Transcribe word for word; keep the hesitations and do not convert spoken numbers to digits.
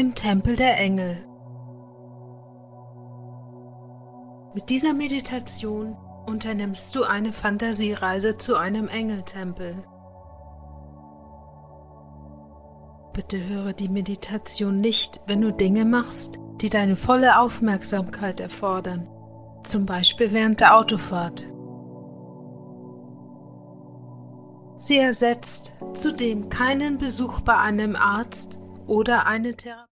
im Tempel der Engel. Mit dieser Meditation unternimmst du eine Fantasiereise zu einem Engeltempel. Bitte höre die Meditation nicht, wenn du Dinge machst, die deine volle Aufmerksamkeit erfordern, zum Beispiel während der Autofahrt. Sie ersetzt zudem keinen Besuch bei einem Arzt oder eine Therapie.